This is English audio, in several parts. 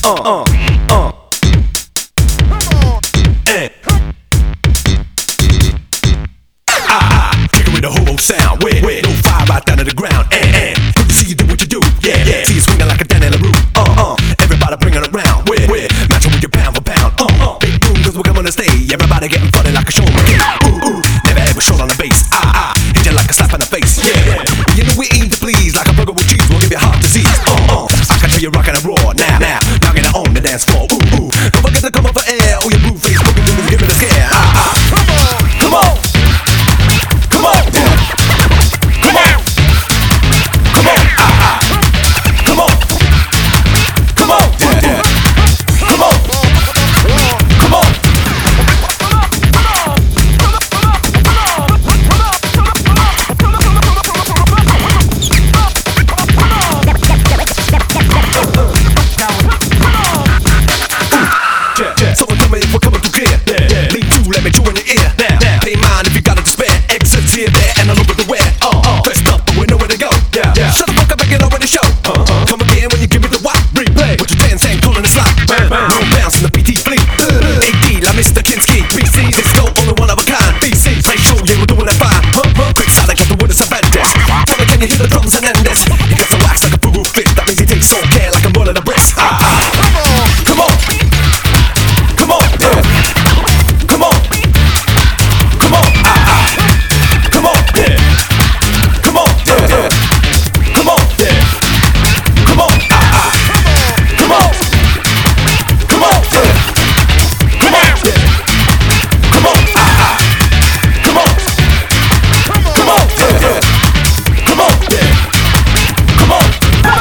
Kicking with the hobo sound, with no fire right down to the ground. Good to see you do what you do, yeah. See you swinging like a Dan and LaRue. Everybody bring it around, with matching with your pound for pound. Big boom, cause we're coming to stay. Everybody getting funny like a show. Never ever short on the bass. Hit you like a slap in the face, yeah. You know we aim to please, like a burger with cheese. We'll give you heart disease. I can tell you rockin' and raw now. Knocking it on the dance floor. Don't forget to come up for air. Oh, your blue face, looking to give it a scare. Come on. Come on. Come on. Come on. Come on. Come on. Come on. Come on. Someone tell me if we're coming through clear. Lean to, let me chew in your ear. Pay mine if you got it to spare. Exits here, there, and a little bit to wear. Dressed up, but we know where to go. Shut the fuck up and get over the show. Come again when you give me the wop. Replay what your dance ain't calling the slot. No bounce in the PT fleet. AD, la Mr. Kinski. BC, this go only one of a kind. BC, say show, yeah, we're doing it fine. Quick silent, got the word of Cervantes. Tell me, can you hear the drums and end this? He gets the wax like a boo-boo fit. That means he takes all care like I'm rolling a brisk. Come on. Come on, yeah. Come on. Come on, come on, yeah. Come on, yeah. Come on, yeah. Come on, come on. Come on, yeah. Come on, yeah. Come on, come on. Come on, yeah. Come on, yeah. Come on.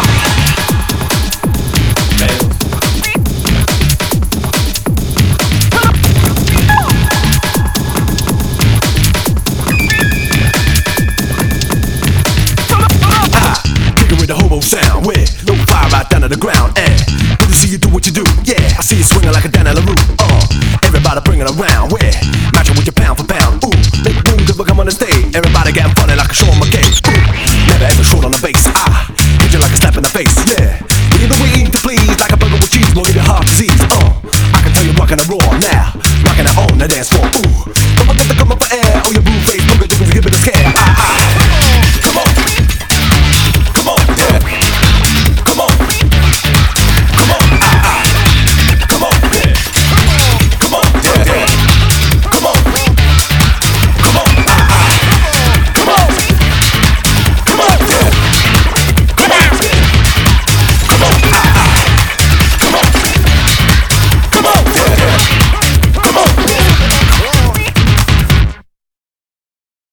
With the hobo sound, with no fire right down to the ground. Good to see you do what you do, yeah. I see you swinging like a Dan and LaRue. Everybody bring it around, with matching with your pound for pound. Make boom cause we come on the stage. Everybody getting funny like a Sean McKay. Never ever short on the bass. Hit you like a slap in the face, yeah. You know we aim to please, like a burger with cheese. We'll give you heart disease. I can tell you rockin' and raw now, rockin' it on the dance floor.